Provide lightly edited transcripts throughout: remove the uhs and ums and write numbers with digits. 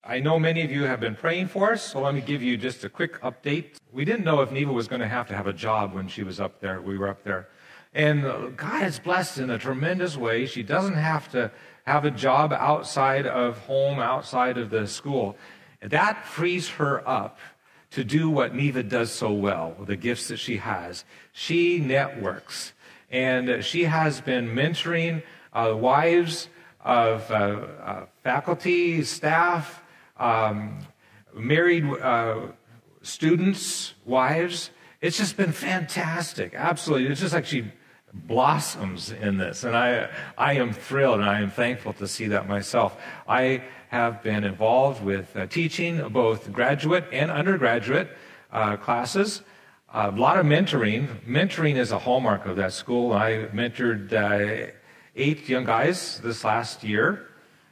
I know many of you have been praying for us, so let me give you just a quick update. We didn't know if Neva was going to have a job when she was up there. We were up there. And God has blessed in a tremendous way. She doesn't have to have a job outside of home, outside of the school. That frees her up to do what Neva does so well, the gifts that she has. She networks, and she has been mentoring wives of faculty, staff, married students, wives. It's just been fantastic. Absolutely. It's just like she blossoms in this. And I am thrilled and I am thankful to see that myself. I have been involved with teaching both graduate and undergraduate classes. A lot of mentoring. Mentoring is a hallmark of that school. I mentored 8 young guys this last year.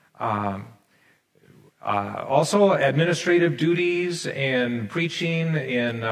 Also, administrative duties and preaching in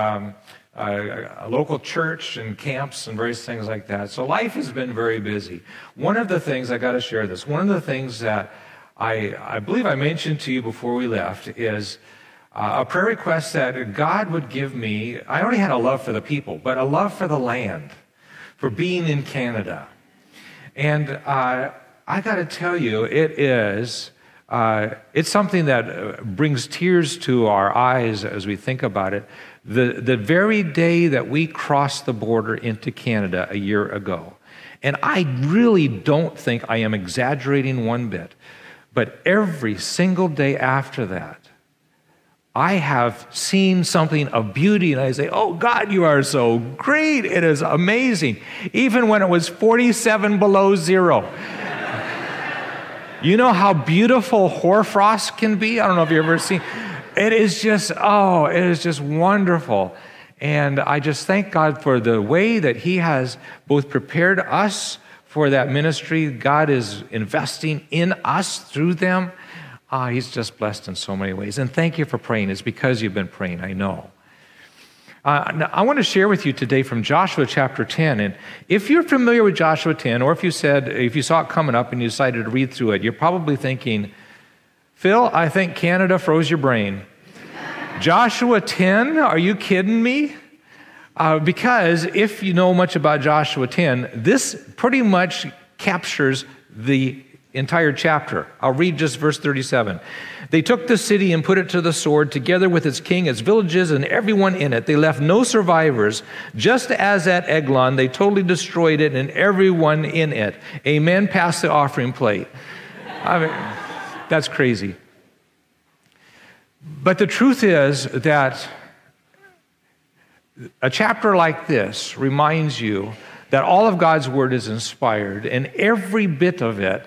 a local church and camps and various things like that. So life has been very busy. One of the things, I got to share this, one of the things that I believe I mentioned to you before we left is a prayer request that God would give me. I already had a love for the people, but a love for the land, for being in Canada. And I got to tell you, it's something that brings tears to our eyes as we think about it. The very day that we crossed the border into Canada a year ago, and I really don't think I am exaggerating one bit, but every single day after that, I have seen something of beauty, and I say, oh, God, you are so great. It is amazing. Even when it was 47 below zero. You know how beautiful hoarfrost can be? I don't know if you've ever seen. It is just wonderful. And I just thank God for the way that He has both prepared us for that ministry. God is investing in us through them. He's just blessed in so many ways. And thank you for praying. It's because you've been praying, I know. Now, I want to share with you today from Joshua chapter 10. And if you're familiar with Joshua 10, or if you saw it coming up and you decided to read through it, you're probably thinking, Phil, I think Canada froze your brain. Joshua 10? Are you kidding me? Because if you know much about Joshua 10, this pretty much captures the entire chapter. I'll read just verse 37. They took the city and put it to the sword, together with its king, its villages, and everyone in it. They left no survivors. Just as at Eglon, they totally destroyed it and everyone in it. Amen. Pass the offering plate. I mean, that's crazy. But the truth is that a chapter like this reminds you that all of God's word is inspired, and every bit of it,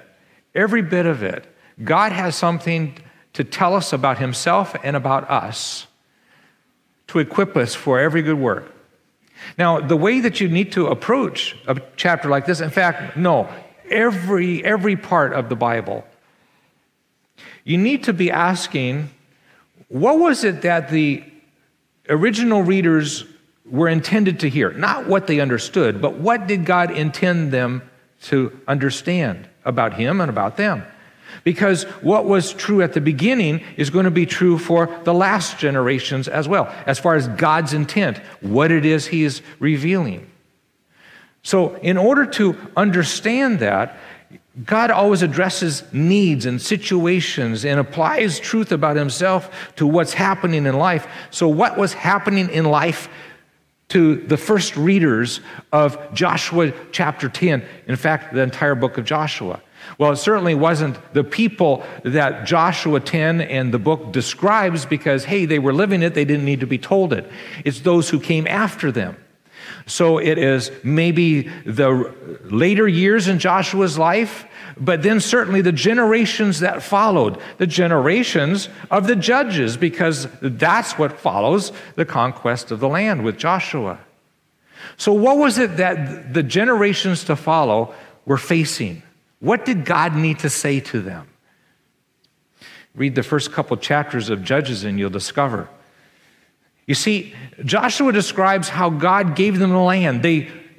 God has something to tell us about Himself and about us to equip us for every good work. Now, the way that you need to approach a chapter like this, in fact, no, every part of the Bible, you need to be asking, what was it that the original readers were intended to hear? Not what they understood, but what did God intend them to understand about Him and about them? Because what was true at the beginning is going to be true for the last generations as well, as far as God's intent, what it is He is revealing. So in order to understand that, God always addresses needs and situations and applies truth about Himself to what's happening in life. So what was happening in life to the first readers of Joshua chapter 10, in fact, the entire book of Joshua? Well, it certainly wasn't the people that Joshua 10 and the book describes because, hey, they were living it, they didn't need to be told it. It's those who came after them. So it is maybe the later years in Joshua's life, but then certainly the generations that followed, the generations of the judges, because that's what follows the conquest of the land with Joshua. So what was it that the generations to follow were facing? What did God need to say to them? Read the first couple chapters of Judges and you'll discover. You see, Joshua describes how God gave them the land.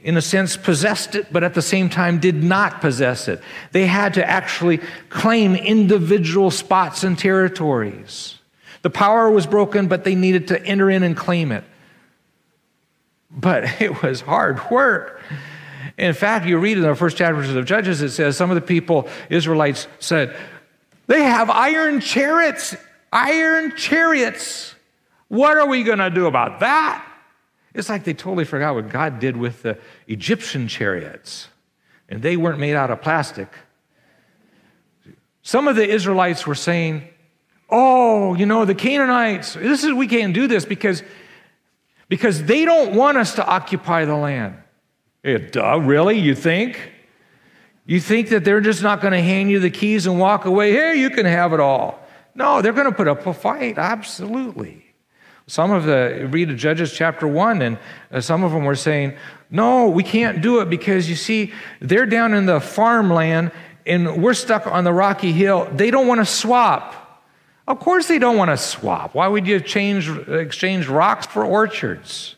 in a sense, possessed it, but at the same time did not possess it. They had to actually claim individual spots and territories. The power was broken, but they needed to enter in and claim it. But it was hard work. In fact, you read in the first chapters of Judges, it says some of the people, Israelites, said, they have iron chariots. Iron chariots. What are we going to do about that? It's like they totally forgot what God did with the Egyptian chariots. And they weren't made out of plastic. Some of the Israelites were saying, oh, the Canaanites, we can't do this because they don't want us to occupy the land. Duh, really? You think? You think that they're just not going to hand you the keys and walk away? Hey, you can have it all. No, they're going to put up a fight, absolutely. Read Judges chapter 1, and some of them were saying, no, we can't do it because, you see, they're down in the farmland and we're stuck on the rocky hill. They don't want to swap. Of course they don't want to swap. Why would you exchange rocks for orchards?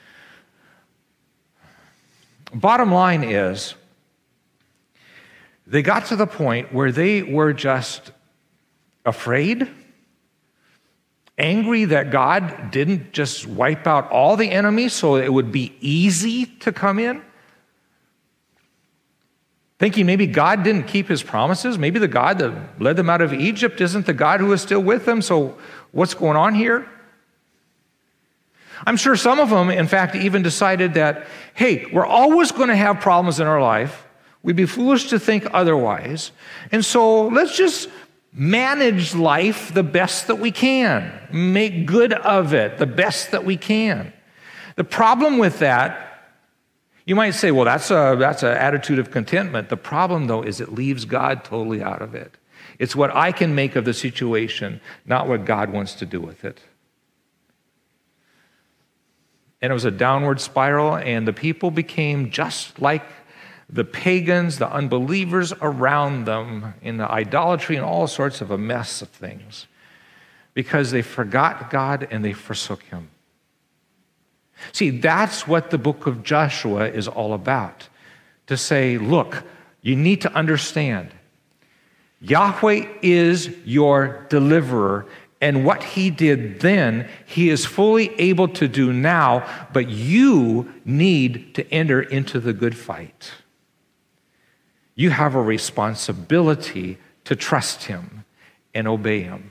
Bottom line is, they got to the point where they were just afraid, angry that God didn't just wipe out all the enemies so it would be easy to come in. Thinking maybe God didn't keep his promises. Maybe the God that led them out of Egypt isn't the God who is still with them. So what's going on here? I'm sure some of them, in fact, even decided that, hey, we're always going to have problems in our life. We'd be foolish to think otherwise. And so let's just manage life the best that we can. Make good of it the best that we can. The problem with that, you might say, well, that's an attitude of contentment. The problem, though, is it leaves God totally out of it. It's what I can make of the situation, not what God wants to do with it. And it was a downward spiral, and the people became just like the pagans, the unbelievers around them, in the idolatry and all sorts of a mess of things, because they forgot God and they forsook him. See, that's what the book of Joshua is all about. To say, look, you need to understand, Yahweh is your deliverer, and what he did then, he is fully able to do now, but you need to enter into the good fight. You have a responsibility to trust him and obey him.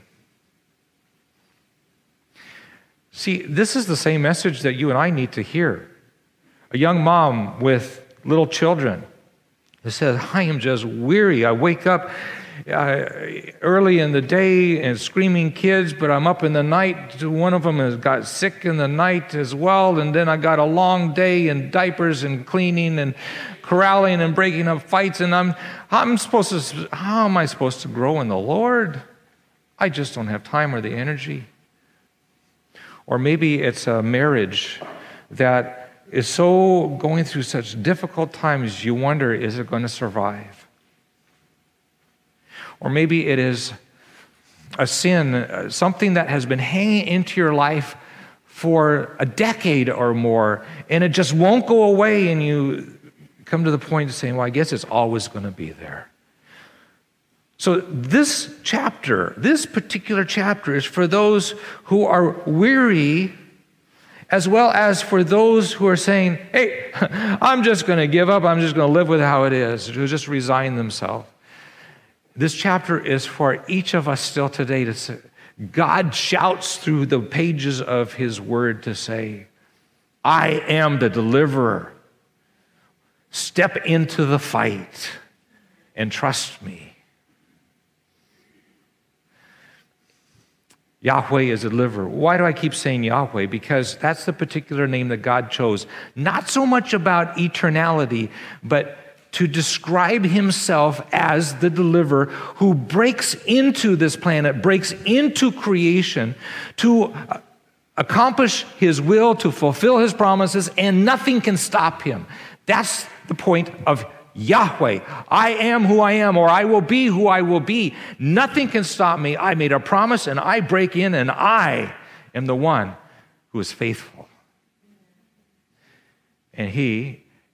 See, this is the same message that you and I need to hear. A young mom with little children who says, I am just weary. I wake up early in the day and screaming kids, but I'm up in the night. One of them has got sick in the night as well, and then I got a long day in diapers and cleaning and corralling and breaking up fights, and how am I supposed to grow in the Lord? I just don't have time or the energy. Or maybe it's a marriage that is so going through such difficult times, you wonder, is it going to survive? Or maybe it is a sin, something that has been hanging into your life for a decade or more, and it just won't go away, and you come to the point of saying, well, I guess it's always going to be there. So this particular chapter is for those who are weary, as well as for those who are saying, hey, I'm just going to give up. I'm just going to live with how it is, who just resign themselves. This chapter is for each of us still today to say, God shouts through the pages of his word to say, I am the deliverer. Step into the fight and trust me. Yahweh is a deliverer. Why do I keep saying Yahweh? Because that's the particular name that God chose. Not so much about eternality, but to describe himself as the deliverer who breaks into this planet, breaks into creation to accomplish his will, to fulfill his promises, and nothing can stop him. That's the point of Yahweh. I am who I am, or I will be who I will be. Nothing can stop me. I made a promise, and I break in, and I am the one who is faithful. And he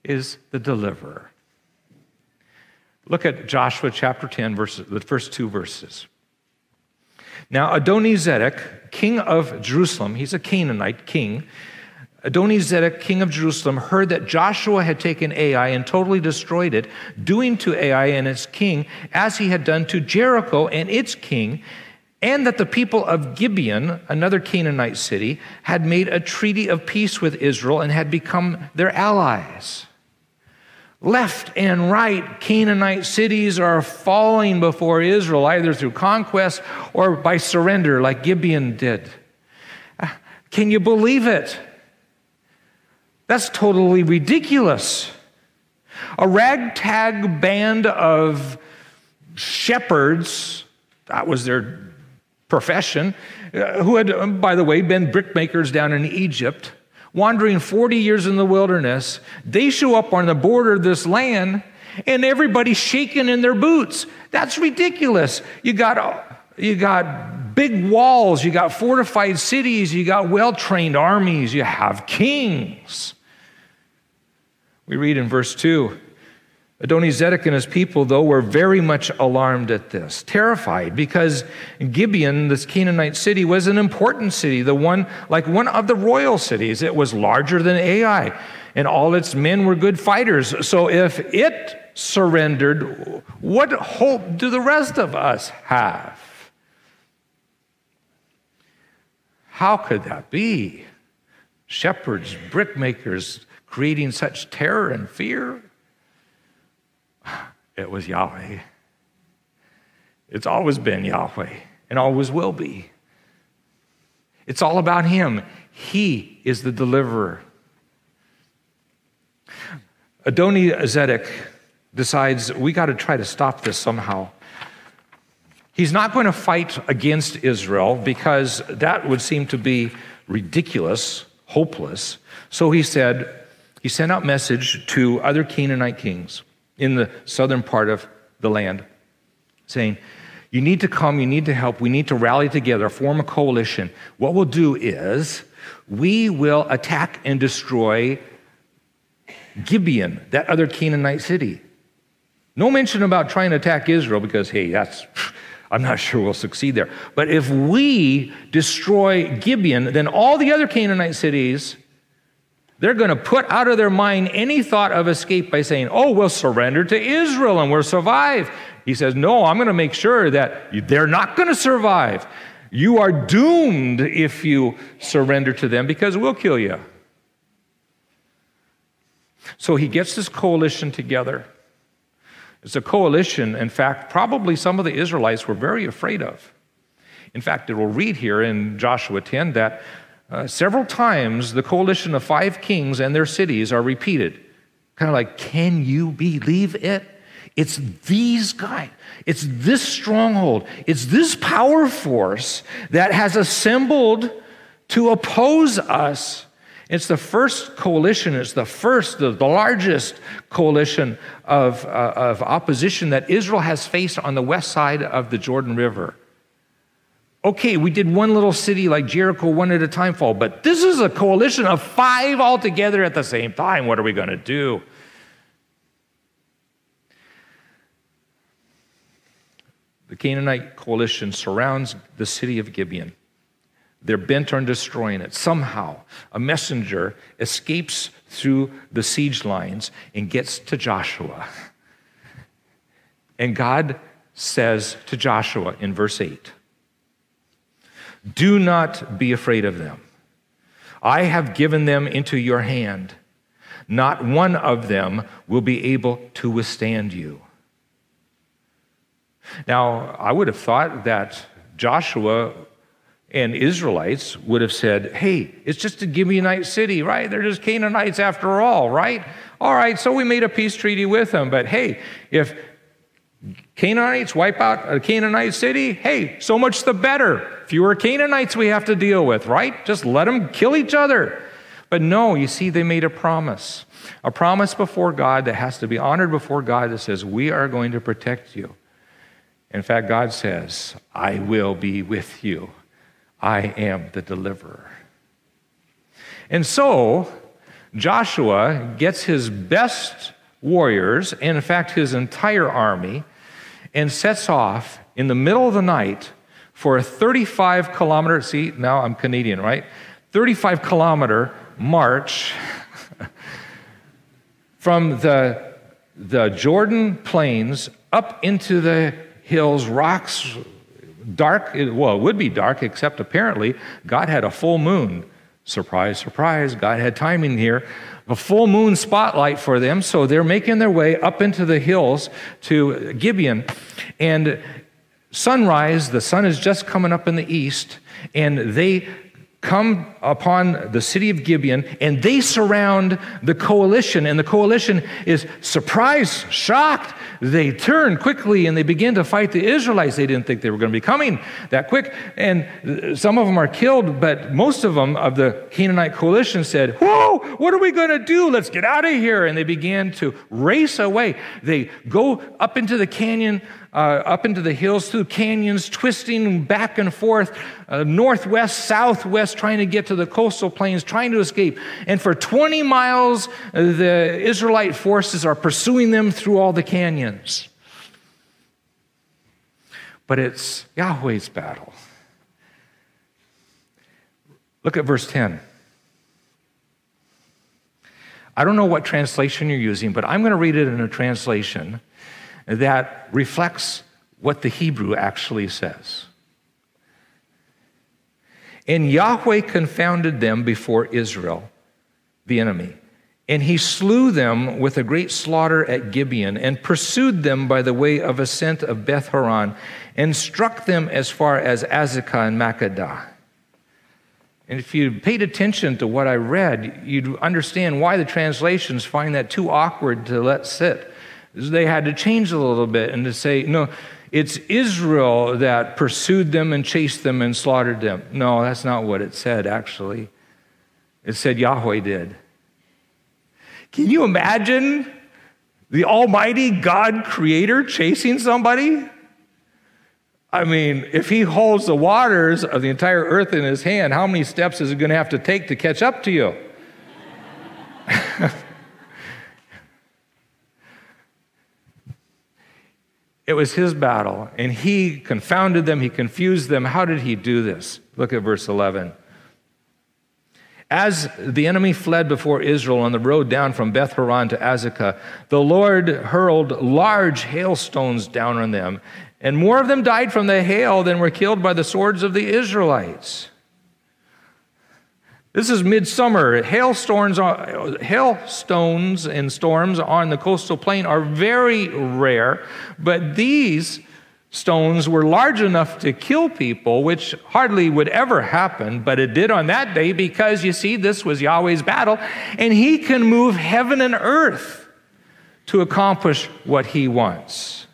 is the deliverer. Look at Joshua chapter 10, the first 2 verses. Now Adoni-Zedek, king of Jerusalem, he's a Canaanite king. Adoni-Zedek, king of Jerusalem, heard that Joshua had taken Ai and totally destroyed it, doing to Ai and its king as he had done to Jericho and its king, and that the people of Gibeon, another Canaanite city, had made a treaty of peace with Israel and had become their allies. Left and right, Canaanite cities are falling before Israel, either through conquest or by surrender, like Gibeon did. Can you believe it? That's totally ridiculous. A ragtag band of shepherds, that was their profession, who had, by the way, been brickmakers down in Egypt, wandering 40 years in the wilderness, they show up on the border of this land, and everybody's shaking in their boots. That's ridiculous. You got big walls, you got fortified cities, you got well-trained armies, you have kings. We read in verse 2, Adoni-Zedek and his people, though, were very much alarmed at this, terrified, because Gibeon, this Canaanite city, was an important city, one of the royal cities. It was larger than Ai, and all its men were good fighters. So if it surrendered, what hope do the rest of us have? How could that be? Shepherds, brickmakers, creating such terror and fear? It was Yahweh. It's always been Yahweh and always will be. It's all about Him. He is the deliverer. Adoni-Zedek decides we got to try to stop this somehow. He's not going to fight against Israel because that would seem to be ridiculous, hopeless. So he sent out message to other Canaanite kings in the southern part of the land, saying, you need to come, you need to help, we need to rally together, form a coalition. What we'll do is we will attack and destroy Gibeon, that other Canaanite city. No mention about trying to attack Israel because, hey, I'm not sure we'll succeed there. But if we destroy Gibeon, then all the other Canaanite cities, they're going to put out of their mind any thought of escape by saying, oh, we'll surrender to Israel and we'll survive. He says, no, I'm going to make sure that they're not going to survive. You are doomed if you surrender to them because we'll kill you. So he gets this coalition together. It's a coalition, in fact, probably some of the Israelites were very afraid of. In fact, it will read here in Joshua 10 that several times the coalition of 5 kings and their cities are repeated. Kind of like, can you believe it? It's these guys. It's this stronghold. It's this power force that has assembled to oppose us. It's the first coalition. It's the largest coalition of opposition that Israel has faced on the west side of the Jordan River. Okay, we did one little city like Jericho one at a time fall, but this is a coalition of 5 all together at the same time. What are we going to do? The Canaanite coalition surrounds the city of Gibeon. They're bent on destroying it. Somehow, a messenger escapes through the siege lines and gets to Joshua. And God says to Joshua in verse 8, do not be afraid of them. I have given them into your hand. Not one of them will be able to withstand you. Now, I would have thought that Joshua and Israelites would have said, hey, it's just a Gibeonite city, right? They're just Canaanites after all, right? All right, so we made a peace treaty with them. But hey, if Canaanites wipe out a Canaanite city, hey, so much the better. Fewer Canaanites we have to deal with, right? Just let them kill each other. But no, you see, they made a promise before God that has to be honored before God that says, we are going to protect you. In fact, God says, I will be with you. I am the deliverer. And so, Joshua gets his best warriors, and in fact his entire army, and sets off in the middle of the night for a 35-kilometer, see, now I'm Canadian, right? 35-kilometer march from the Jordan plains up into the hills, rocks, dark. Well, it would be dark, except apparently God had a full moon. Surprise, surprise, God had timing here. A full moon spotlight for them, so they're making their way up into the hills to Gibeon. And sunrise, the sun is just coming up in the east, and they come upon the city of Gibeon, and they surround the coalition, and the coalition is surprised, shocked. They turn quickly, and they begin to fight the Israelites. They didn't think they were going to be coming that quick, and some of them are killed, but most of them, of the Canaanite coalition, said, "Whoa, what are we going to do? Let's get out of here," and they began to race away. They go up into the canyon, up into the hills, through canyons, twisting back and forth, northwest, southwest, trying to get to the coastal plains, trying to escape. And for 20 miles, the Israelite forces are pursuing them through all the canyons. But it's Yahweh's battle. Look at verse 10. I don't know what translation you're using, but I'm going to read it in a translation that reflects what the Hebrew actually says. And Yahweh confounded them before Israel, the enemy, and he slew them with a great slaughter at Gibeon, and pursued them by the way of ascent of Beth Horon, and struck them as far as Azekah and Makkedah. And if you paid attention to what I read, you'd understand why the translations find that too awkward to let sit. They had to change a little bit and to say, no, it's Israel that pursued them and chased them and slaughtered them. No, that's not what it said, actually. It said Yahweh did. Can you imagine the Almighty God Creator chasing somebody? I mean, if he holds the waters of the entire earth in his hand, how many steps is he going to have to take to catch up to you? It was his battle, and he confounded them, he confused them. How did he do this? Look at verse 11. As the enemy fled before Israel on the road down from Beth Horon to Azekah, the Lord hurled large hailstones down on them, and more of them died from the hail than were killed by the swords of the Israelites. This is midsummer. Hailstones and storms on the coastal plain are very rare, but these stones were large enough to kill people, which hardly would ever happen, but it did on that day because, you see, this was Yahweh's battle, and he can move heaven and earth to accomplish what he wants.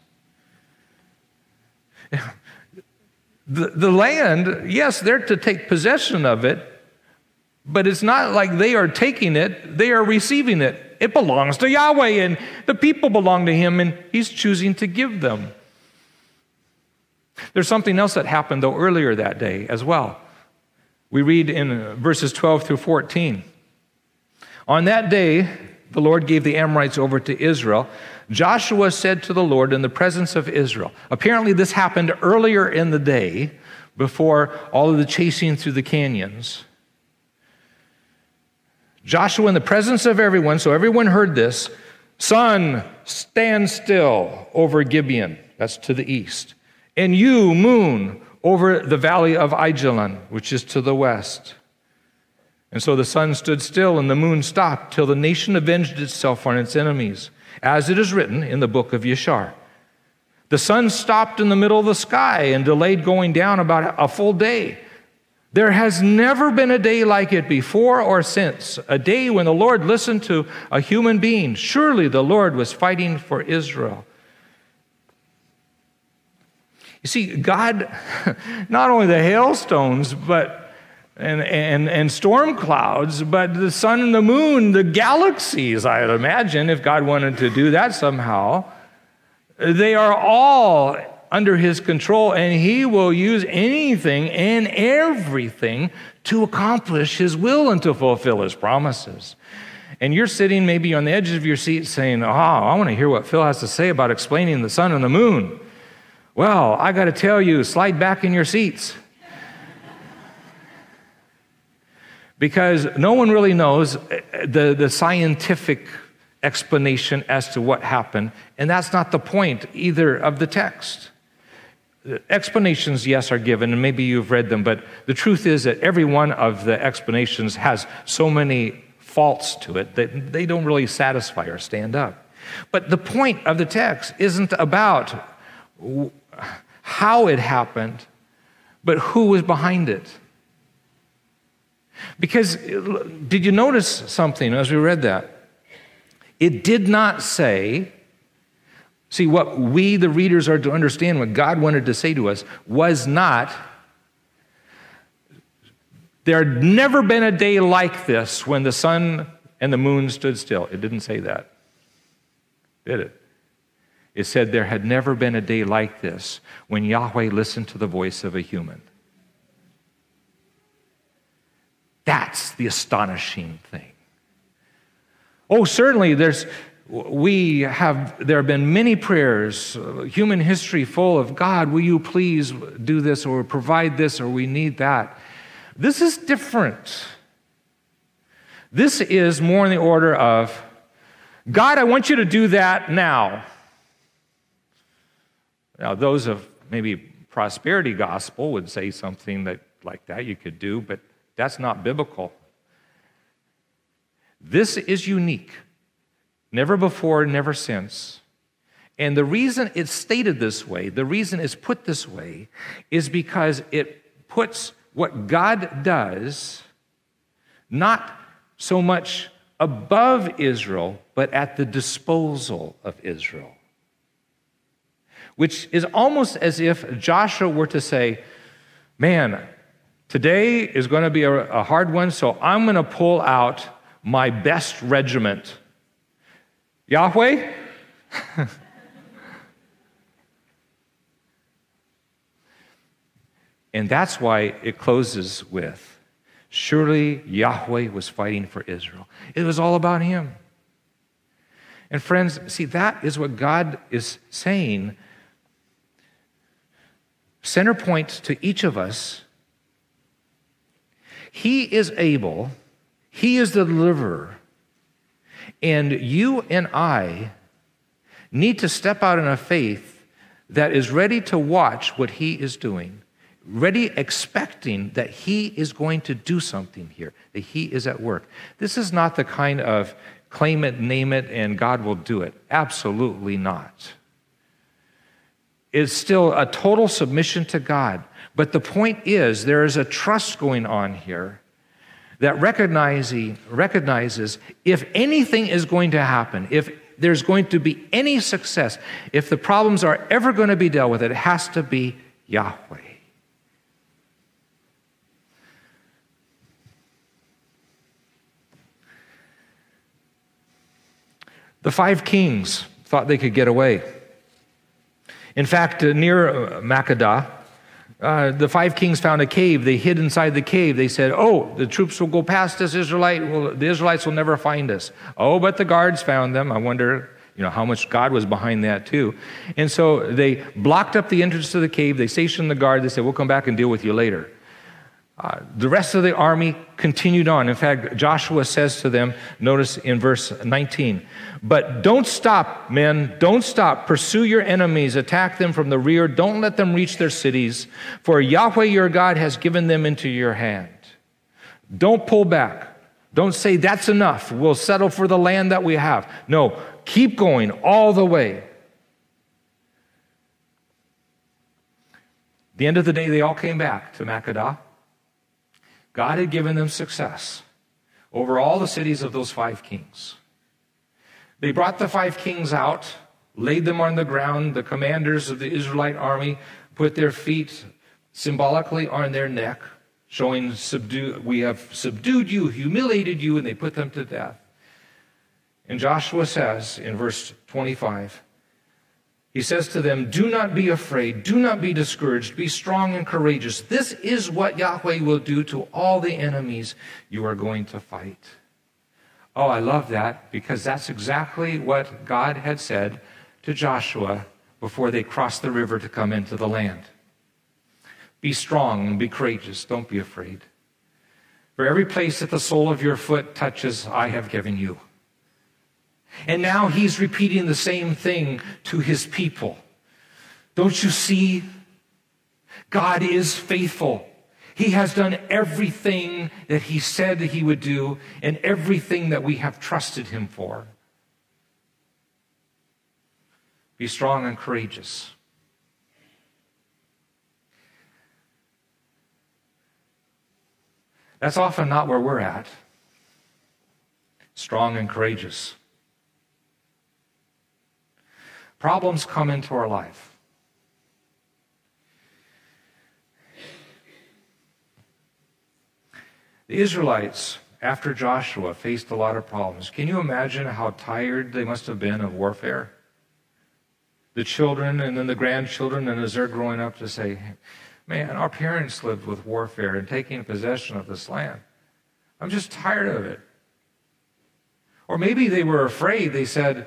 The land, yes, they're to take possession of it, but it's not like they are taking it, they are receiving it. It belongs to Yahweh, and the people belong to him, and he's choosing to give them. There's something else that happened, though, earlier that day as well. We read in verses 12 through 14. On that day, the Lord gave the Amorites over to Israel. Joshua said to the Lord in the presence of Israel. Apparently, this happened earlier in the day, before all of the chasing through the canyons. Joshua, in the presence of everyone, so everyone heard this, sun, stand still over Gibeon, that's to the east, and you, moon, over the valley of Ajalon, which is to the west. And so the sun stood still and the moon stopped till the nation avenged itself on its enemies, as it is written in the book of Yeshar. The sun stopped in the middle of the sky and delayed going down about a full day. There has never been a day like it before or since, a day when the Lord listened to a human being. Surely the Lord was fighting for Israel. You see, God, not only the hailstones, but and storm clouds, but the sun and the moon, the galaxies, I would imagine, if God wanted to do that somehow, they are all under his control, and he will use anything and everything to accomplish his will and to fulfill his promises. And you're sitting maybe on the edge of your seat saying, I want to hear what Phil has to say about explaining the sun and the moon. Well, I got to tell you, slide back in your seats. Because no one really knows the scientific explanation as to what happened, and that's not the point either of the text. Explanations, yes, are given, and maybe you've read them, but the truth is that every one of the explanations has so many faults to it that they don't really satisfy or stand up. But the point of the text isn't about how it happened, but who was behind it. Because, did you notice something as we read that? It did not say, see, what we, the readers, are to understand, what God wanted to say to us, was not, there had never been a day like this when the sun and the moon stood still. It didn't say that, did it? It said there had never been a day like this when Yahweh listened to the voice of a human. That's the astonishing thing. Oh, certainly there have been many prayers, human history full of, God, will you please do this or provide this or we need that. This is different. This is more in the order of, God, I want you to do that now. Now, those of maybe prosperity gospel would say something like that you could do, but that's not biblical. This is unique. Never before, never since. And the reason it's stated this way, the reason it's put this way, is because it puts what God does not so much above Israel, but at the disposal of Israel. Which is almost as if Joshua were to say, man, today is going to be a hard one, so I'm going to pull out my best regiment. Yahweh? And that's why it closes with, surely Yahweh was fighting for Israel. It was all about him. And friends, see, that is what God is saying. Center point to each of us. He is able, he is the deliverer, and you and I need to step out in a faith that is ready to watch what he is doing, ready expecting that he is going to do something here, that he is at work. This is not the kind of claim it, name it, and God will do it. Absolutely not. It's still a total submission to God. But the point is, there is a trust going on here that recognizes if anything is going to happen, if there's going to be any success, if the problems are ever going to be dealt with, it has to be Yahweh. The 5 kings thought they could get away. In fact, near Makkedah, the 5 kings found a cave. They hid inside the cave. They said, oh, the troops will go past us, the Israelites will never find us. Oh, but the guards found them. I wonder, how much God was behind that too. And so they blocked up the entrance to the cave. They stationed the guard. They said, we'll come back and deal with you later. The rest of the army continued on. In fact, Joshua says to them, notice in verse 19, but don't stop, men, don't stop. Pursue your enemies, attack them from the rear. Don't let them reach their cities, for Yahweh your God has given them into your hand. Don't pull back. Don't say that's enough. We'll settle for the land that we have. No, keep going all the way. At the end of the day, they all came back to Makkedah. God had given them success over all the cities of those 5 kings. They brought the 5 kings out, laid them on the ground. The commanders of the Israelite army put their feet symbolically on their neck, showing, we have subdued you, humiliated you, and they put them to death. And Joshua says in verse 25, he says to them, do not be afraid, do not be discouraged, be strong and courageous. This is what Yahweh will do to all the enemies you are going to fight. Oh, I love that, because that's exactly what God had said to Joshua before they crossed the river to come into the land. Be strong and be courageous. Don't be afraid. For every place that the sole of your foot touches, I have given you. And now he's repeating the same thing to his people. Don't you see? God is faithful. He has done everything that he said that he would do and everything that we have trusted him for. Be strong and courageous. That's often not where we're at. Strong and courageous. Problems come into our life. The Israelites, after Joshua, faced a lot of problems. Can you imagine how tired they must have been of warfare? The children and then the grandchildren, and as they're growing up, to say, man, our parents lived with warfare and taking possession of this land. I'm just tired of it. Or maybe they were afraid. They said,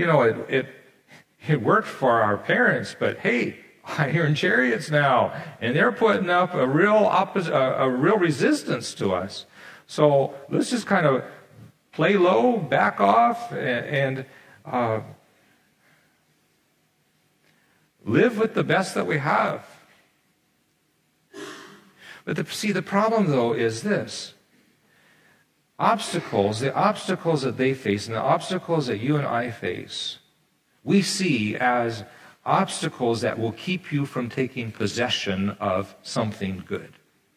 it worked for our parents, but hey, iron chariots now, and they're putting up a real resistance to us. So let's just kind of play low, back off, and live with the best that we have. But the problem, though, is this. The obstacles that they face and the obstacles that you and I face, we see as obstacles that will keep you from taking possession of something good.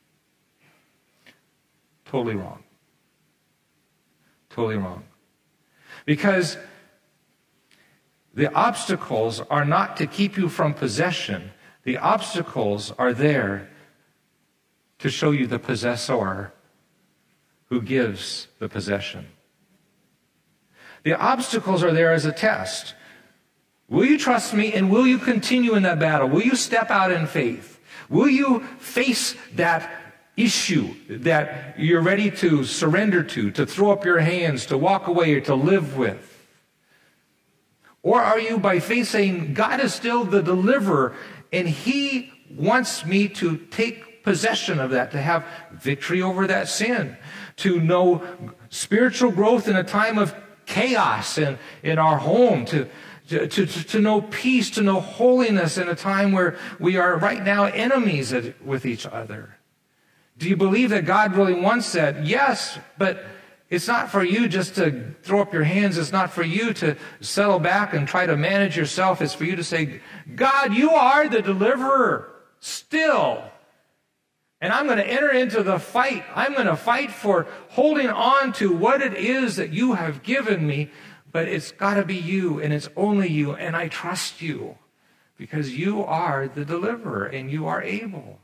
Totally wrong. Totally wrong. Because the obstacles are not to keep you from possession. The obstacles are there to show you the possessor who gives the possession. The obstacles are there as a test. Will you trust me, and will you continue in that battle? Will you step out in faith? Will you face that issue that you're ready to surrender to throw up your hands, to walk away, or to live with? Or are you by faith saying, God is still the deliverer, and he wants me to take possession of that, to have victory over that sin, to know spiritual growth in a time of chaos in our home, to know peace, to know holiness in a time where we are right now enemies with each other. Do you believe that God really wants that? Yes, but it's not for you just to throw up your hands. It's not for you to settle back and try to manage yourself. It's for you to say, God, you are the deliverer still. And I'm going to enter into the fight. I'm going to fight for holding on to what it is that you have given me. But it's got to be you, and it's only you, and I trust you because you are the deliverer and you are able.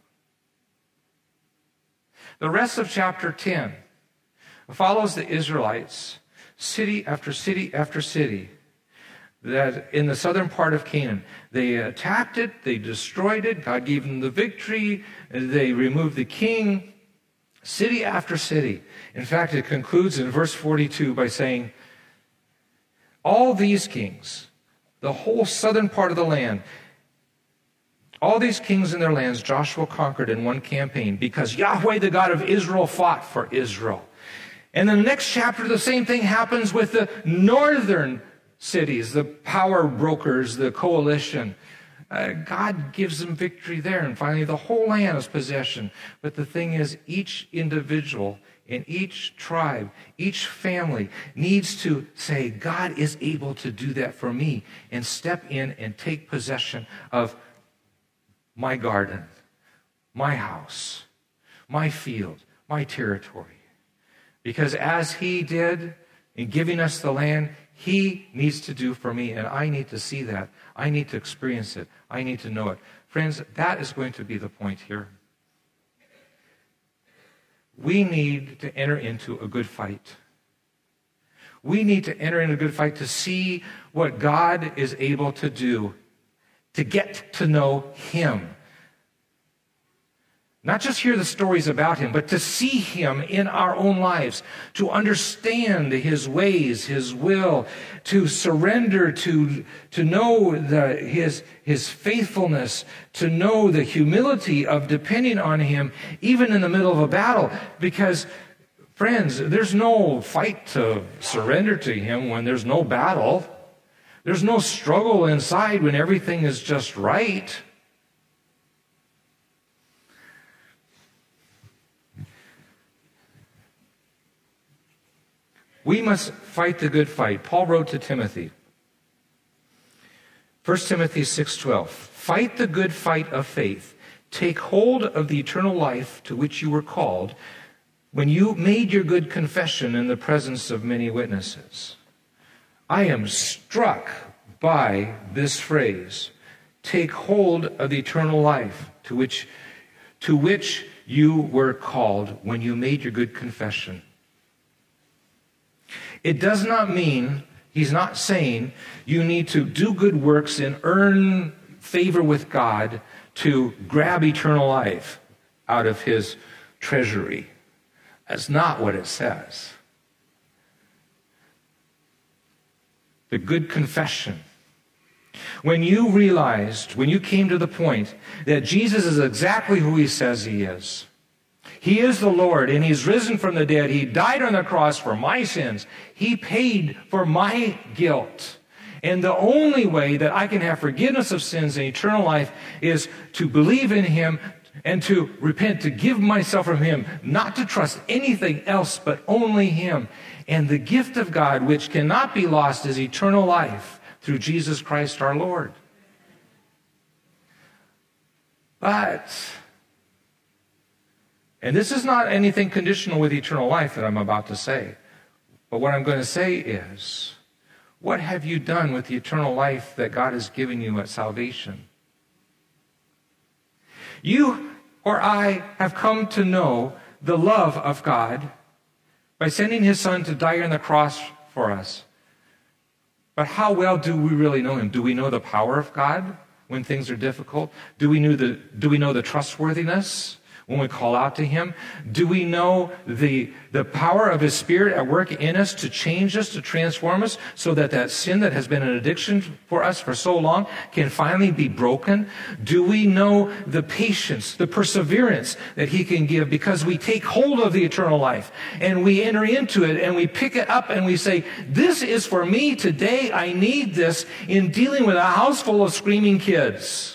The rest of chapter 10 follows the Israelites, city after city after city, that in the southern part of Canaan. They attacked it, they destroyed it, God gave them the victory, they removed the king, city after city. In fact, it concludes in verse 42 by saying, all these kings, the whole southern part of the land, all these kings and their lands Joshua conquered in one campaign because Yahweh, the God of Israel, fought for Israel. And in the next chapter, the same thing happens with the northern cities, the power brokers, the coalition. God gives them victory there, and finally the whole land is possession. But the thing is, each individual in each tribe, each family needs to say, God is able to do that for me, and step in and take possession of my garden, my house, my field, my territory. Because as he did in giving us the land, he needs to do for me, and I need to see that. I need to experience it. I need to know it. Friends, that is going to be the point here. We need to enter into a good fight. We need to enter into a good fight to see what God is able to do, to get to know him. Not just hear the stories about him, but to see him in our own lives, to understand his ways, his will, to surrender, to know his faithfulness, to know the humility of depending on him, even in the middle of a battle. Because, friends, there's no fight to surrender to him when there's no battle. There's no struggle inside when everything is just right. We must fight the good fight. Paul wrote to Timothy, 1 Timothy 6:12, "Fight the good fight of faith. Take hold of the eternal life to which you were called when you made your good confession in the presence of many witnesses." I am struck by this phrase, take hold of the eternal life to which you were called when you made your good confession. It does not mean, he's not saying, you need to do good works and earn favor with God to grab eternal life out of his treasury. That's not what it says. The good confession. When you realized, when you came to the point that Jesus is exactly who he says he is, he is the Lord, and he's risen from the dead. He died on the cross for my sins. He paid for my guilt. And the only way that I can have forgiveness of sins and eternal life is to believe in him and to repent, to give myself from him, not to trust anything else but only him. And the gift of God, which cannot be lost, is eternal life through Jesus Christ our Lord. But, and this is not anything conditional with eternal life that I'm about to say, but what I'm going to say is, what have you done with the eternal life that God has given you at salvation? You or I have come to know the love of God by sending his Son to die on the cross for us. But how well do we really know him? Do we know the power of God when things are difficult? Do we know the trustworthiness when we call out to him? Do we know the power of his Spirit at work in us to change us, to transform us, so that sin that has been an addiction for us for so long can finally be broken? Do we know the patience, the perseverance that he can give because we take hold of the eternal life and we enter into it and we pick it up and we say, this is for me today. I need this in dealing with a house full of screaming kids.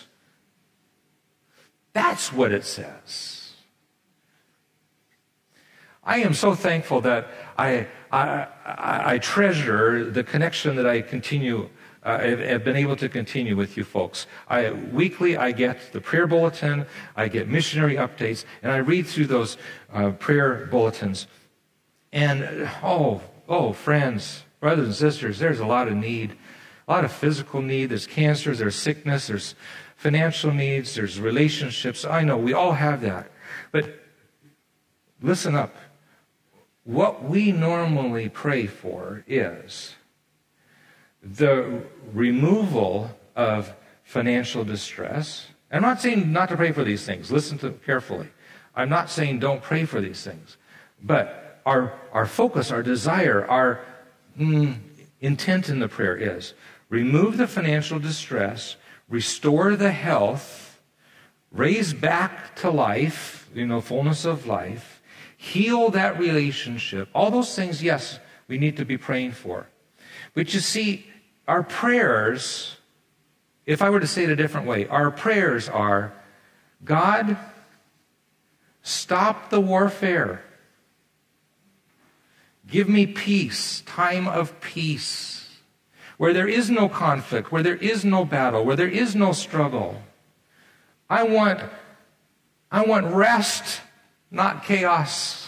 That's what it says. I am so thankful that I treasure the connection that I have been able to continue with you folks. Weekly I get the prayer bulletin, I get missionary updates, and I read through those prayer bulletins. And friends, brothers and sisters, there's a lot of need, a lot of physical need. There's cancer, there's sickness, there's financial needs, there's relationships. I know we all have that. But listen up. What we normally pray for is the removal of financial distress. I'm not saying not to pray for these things. Listen to carefully. I'm not saying don't pray for these things. But our focus, our desire, our intent in the prayer is remove the financial distress, restore the health, raise back to life, fullness of life, heal that relationship. All those things, yes, we need to be praying for. But you see, our prayers, if I were to say it a different way, our prayers are, God, stop the warfare. Give me peace, time of peace, where there is no conflict, where there is no battle, where there is no struggle. I want rest, not chaos.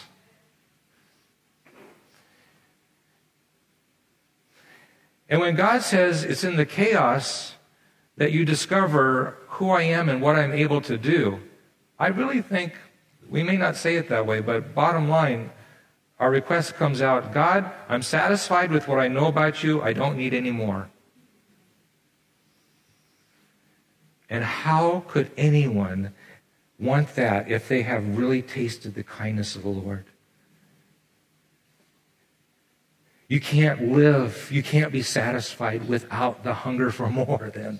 And when God says it's in the chaos that you discover who I am and what I'm able to do, I really think, we may not say it that way, but bottom line, our request comes out, God, I'm satisfied with what I know about you. I don't need any more. And how could anyone want that if they have really tasted the kindness of the Lord. You can't live, you can't be satisfied without the hunger for more then.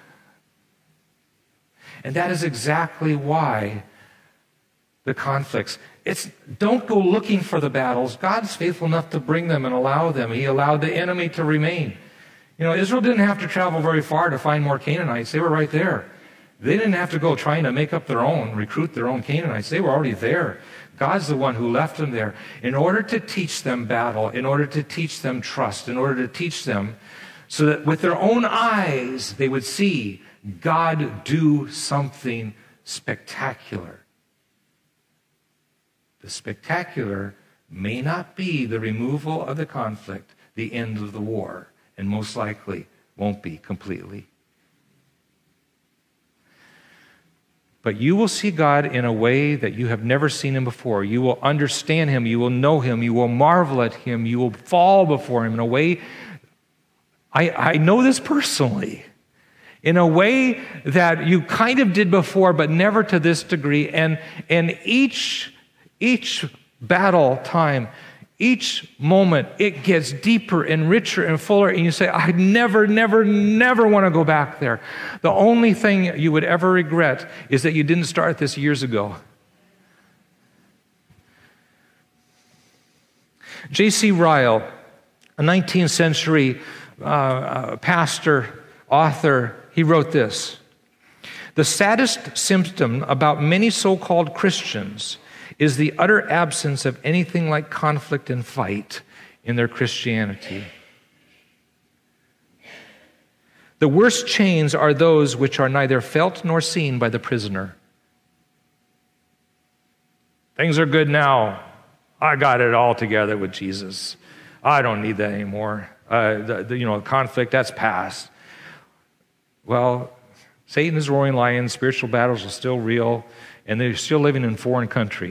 And that is exactly why the conflicts. Don't go looking for the battles. God's faithful enough to bring them and allow them. He allowed the enemy to remain. Israel didn't have to travel very far to find more Canaanites. They were right there. They didn't have to go trying to make up their own, recruit their own Canaanites. They were already there. God's the one who left them there in order to teach them battle, in order to teach them trust, in order to teach them so that with their own eyes they would see God do something spectacular. The spectacular may not be the removal of the conflict, the end of the war, and most likely won't be completely. But you will see God in a way that you have never seen him before. You will understand him. You will know him. You will marvel at him. You will fall before him in a way, I know this personally, in a way that you kind of did before, but never to this degree. And each battle time, each moment, it gets deeper and richer and fuller, and you say, I never want to go back there. The only thing you would ever regret is that you didn't start this years ago. J.C. Ryle, a 19th century pastor, author, he wrote this: "The saddest symptom about many so-called Christians is the utter absence of anything like conflict and fight in their Christianity. The worst chains are those which are neither felt nor seen by the prisoner." Things are good now. I got it all together with Jesus. I don't need that anymore. Conflict, that's past. Well, Satan is a roaring lion. Spiritual battles are still real, and they're still living in a foreign country.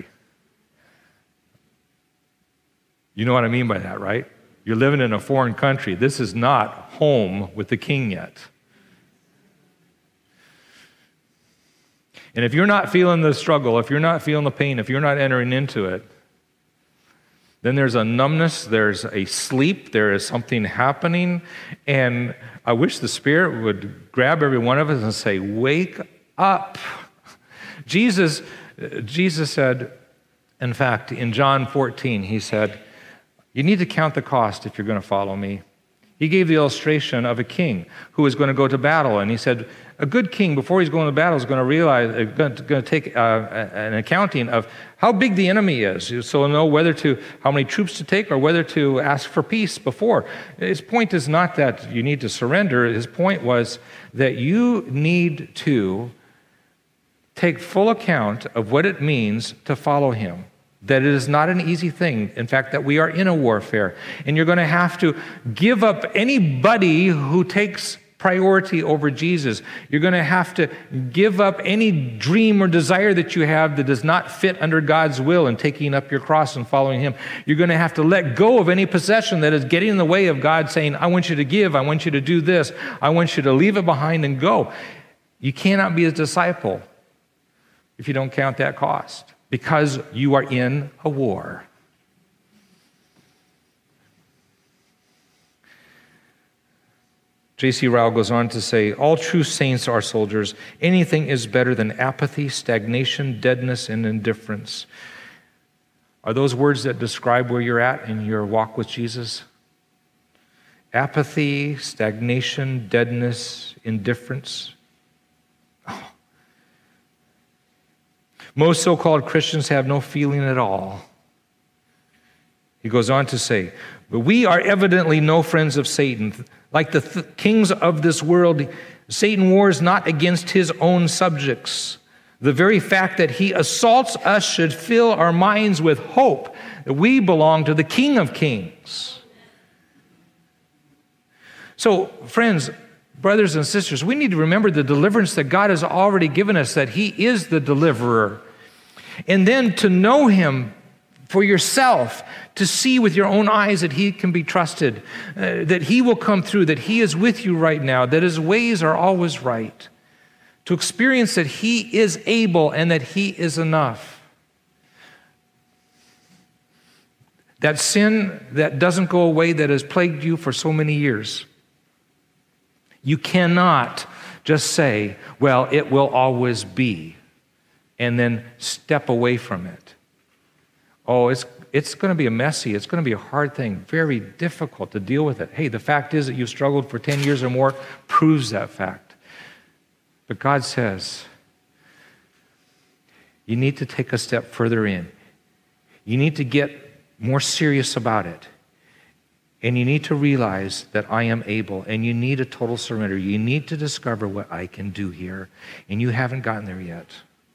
You know what I mean by that, right? You're living in a foreign country. This is not home with the king yet. And if you're not feeling the struggle, if you're not feeling the pain, if you're not entering into it, then there's a numbness, there's a sleep, there is something happening. And I wish the Spirit would grab every one of us and say, wake up. Jesus said, in fact, in John 14, he said, you need to count the cost if you're going to follow me. He gave the illustration of a king who was going to go to battle, and he said, a good king, before he's going to battle, is going to realize, going to take an accounting of how big the enemy is, so he'll know how many troops to take or whether to ask for peace before. His point is not that you need to surrender. His point was that you need to take full account of what it means to follow him. That it is not an easy thing. In fact, that we are in a warfare. And you're going to have to give up anybody who takes priority over Jesus. You're going to have to give up any dream or desire that you have that does not fit under God's will in taking up your cross and following him. You're going to have to let go of any possession that is getting in the way of God saying, I want you to give, I want you to do this, I want you to leave it behind and go. You cannot be a disciple if you don't count that cost, because you are in a war. J.C. Ryle goes on to say, all true saints are soldiers. Anything is better than apathy, stagnation, deadness, and indifference. Are those words that describe where you're at in your walk with Jesus? Apathy, stagnation, deadness, indifference. Oh. Most so-called Christians have no feeling at all. He goes on to say, but we are evidently no friends of Satan. Like the kings of this world, Satan wars not against his own subjects. The very fact that he assaults us should fill our minds with hope that we belong to the King of Kings. So, friends, brothers and sisters, we need to remember the deliverance that God has already given us, that he is the deliverer. And then to know him for yourself, to see with your own eyes that he can be trusted, that he will come through, that he is with you right now, that his ways are always right. to experience that He is able and that He is enough. That sin that doesn't go away, that has plagued you for so many years, you cannot just say, well, it will always be, and then step away from it. Oh, it's going to be it's going to be a hard thing, very difficult to deal with it. Hey, the fact is that you've struggled for 10 years or more proves that fact. But God says, you need to take a step further in. You need to get more serious about it. And you need to realize that I am able, and you need a total surrender. You need to discover what I can do here, and you haven't gotten there yet.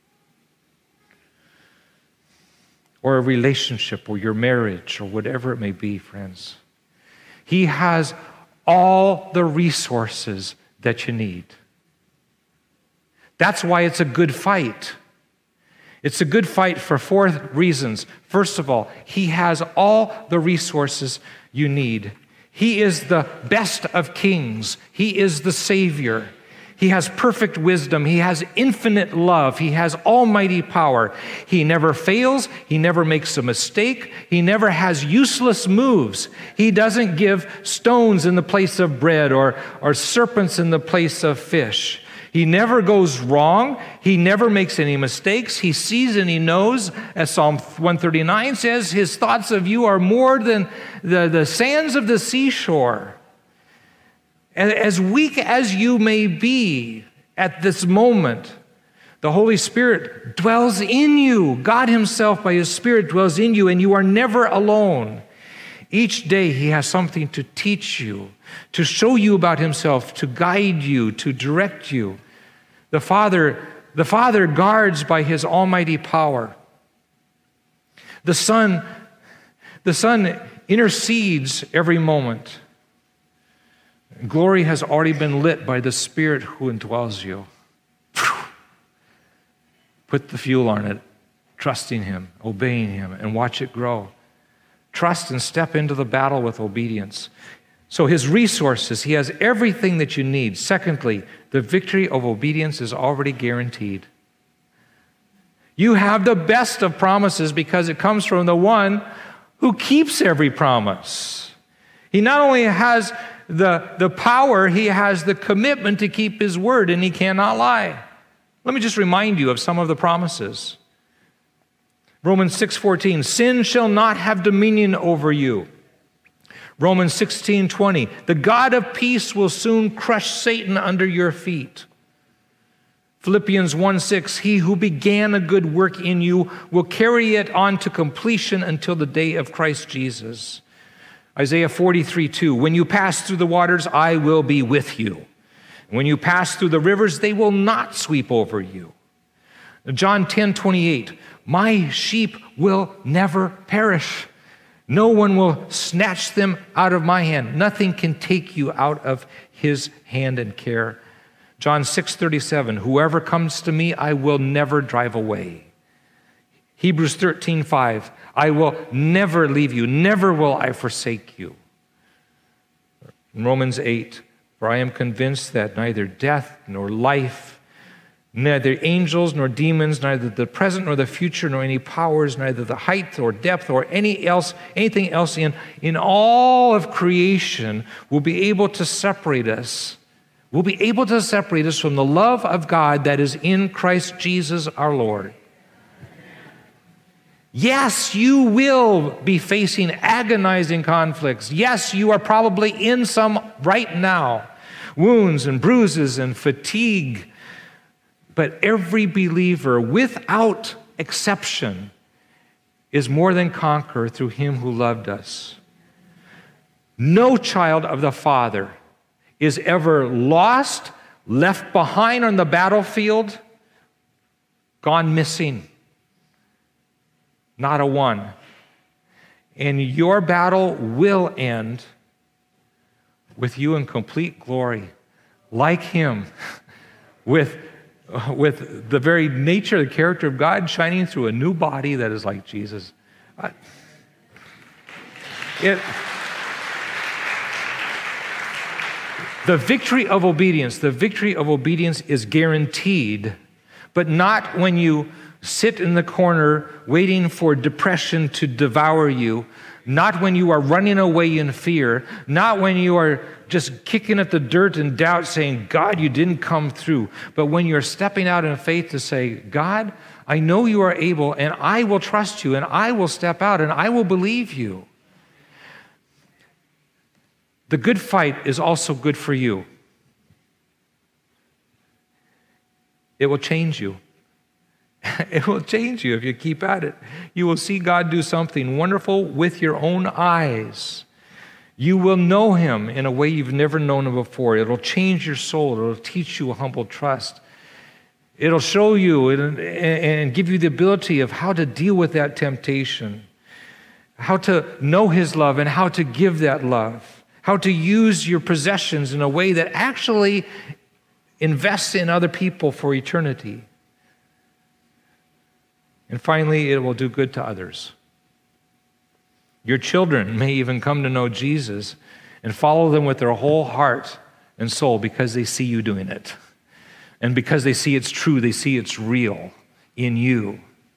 Or a relationship, or your marriage, or whatever it may be, friends. He has all the resources that you need. That's why it's a good fight. It's a good fight for 4 reasons. First of all, He has all the resources you need. He is the best of kings. He is the Savior. He has perfect wisdom. He has infinite love. He has almighty power. He never fails. He never makes a mistake. He never has useless moves. He doesn't give stones in the place of bread or serpents in the place of fish. He never goes wrong. He never makes any mistakes. He sees and He knows, as Psalm 139 says, His thoughts of you are more than the sands of the seashore. And as weak as you may be at this moment, the Holy Spirit dwells in you. God Himself, by His Spirit, dwells in you, and you are never alone. Each day He has something to teach you, to show you about Himself, to guide you, to direct you. The Father guards by His almighty power. The Son intercedes every moment. Glory has already been lit by the Spirit who indwells you. Put the fuel on it, trusting Him, obeying Him, and watch it grow. Trust and step into the battle with obedience. So His resources, He has everything that you need. Secondly, the victory of obedience is already guaranteed. You have the best of promises because it comes from the one who keeps every promise. He not only has the power, He has the commitment to keep His word, and He cannot lie. Let me just remind you of some of the promises. Romans 6:14, sin shall not have dominion over you. Romans 16:20, the God of peace will soon crush Satan under your feet. Philippians 1:6, he who began a good work in you will carry it on to completion until the day of Christ Jesus. Isaiah 43:2, when you pass through the waters, I will be with you. When you pass through the rivers, they will not sweep over you. John 10:28, my sheep will never perish. No one will snatch them out of my hand. Nothing can take you out of His hand and care. John 6:37, whoever comes to me, I will never drive away. Hebrews 13:5, I will never leave you, never will I forsake you. Romans 8, for I am convinced that neither death nor life, neither angels nor demons, neither the present nor the future, nor any powers, neither the height or depth or anything else in all of creation will be able to separate us. Will be able to separate us from the love of God that is in Christ Jesus our Lord. Yes, you will be facing agonizing conflicts. Yes, you are probably in some right now. Wounds and bruises and fatigue. But every believer, without exception, is more than conqueror through Him who loved us. No child of the Father is ever lost, left behind on the battlefield, gone missing. Not a one. And your battle will end with you in complete glory, like Him, with the very nature, the character of God shining through a new body that is like Jesus. The victory of obedience is guaranteed, but not when you sit in the corner waiting for depression to devour you, not when you are running away in fear, not when you are just kicking at the dirt in doubt saying, God, you didn't come through, but when you're stepping out in faith to say, God, I know you are able, and I will trust you, and I will step out, and I will believe you. The good fight is also good for you. It will change you. It will change you if you keep at it. You will see God do something wonderful with your own eyes. You will know him in a way you've never known him before. It'll change your soul. It'll teach you a humble trust. It'll show you and give you the ability of how to deal with that temptation, how to know his love and how to give that love, how to use your possessions in a way that actually invests in other people for eternity. And finally, it will do good to others. Your children may even come to know Jesus and follow them with their whole heart and soul because they see you doing it. And because they see it's true, they see it's real in you.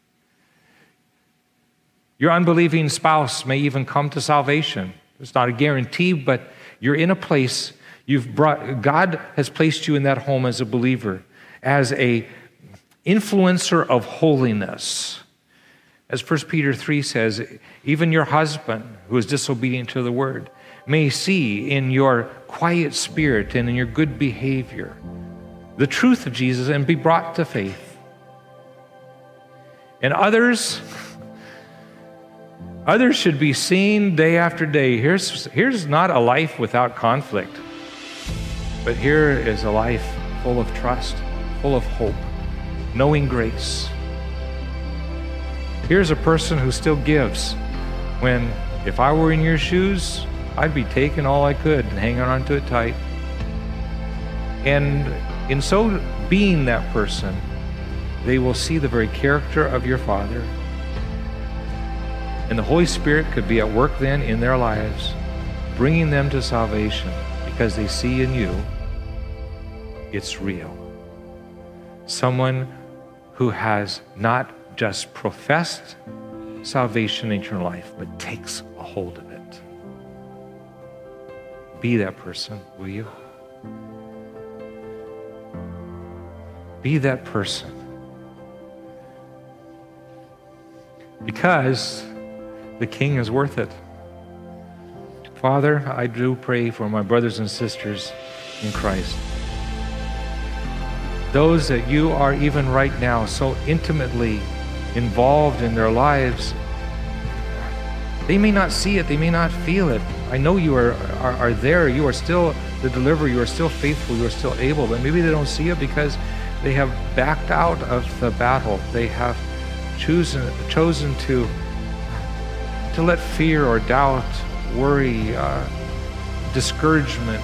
Your unbelieving spouse may even come to salvation. It's not a guarantee, but you're in a place God has placed you in that home as a believer, as a influencer of holiness. As 1 Peter 3 says, even your husband, who is disobedient to the word, may see in your quiet spirit and in your good behavior the truth of Jesus and be brought to faith. And others should be seen day after day. Here's not a life without conflict, but here is a life full of trust, full of hope, knowing grace. Here's a person who still gives when, if I were in your shoes, I'd be taking all I could and hanging on to it tight. And in so being that person, they will see the very character of your Father. And the Holy Spirit could be at work then in their lives, bringing them to salvation because they see in you it's real. Someone who has not just professed salvation in eternal life, but takes a hold of it. Be that person, will you? Be that person. Because the King is worth it. Father, I do pray for my brothers and sisters in Christ. Those that you are even right now so intimately involved in their lives, they may not see it, they may not feel it. I know you are there, you are still the deliverer, you are still faithful, you are still able, but maybe they don't see it because they have backed out of the battle. They have chosen to let fear or doubt, worry, discouragement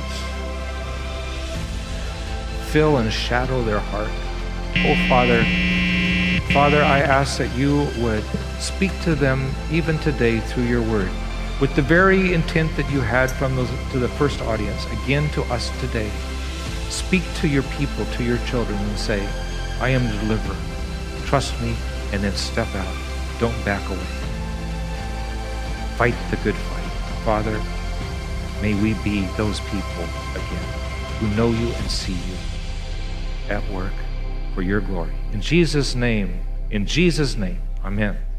fill and shadow their heart. Oh, Father, I ask that you would speak to them even today through your word, with the very intent that you had to the first audience, again to us today. Speak to your people, to your children, and say, I am the deliverer. Trust me, and then step out. Don't back away. Fight the good fight. Father, may we be those people again who know you and see you at work for your glory. In Jesus' name, amen.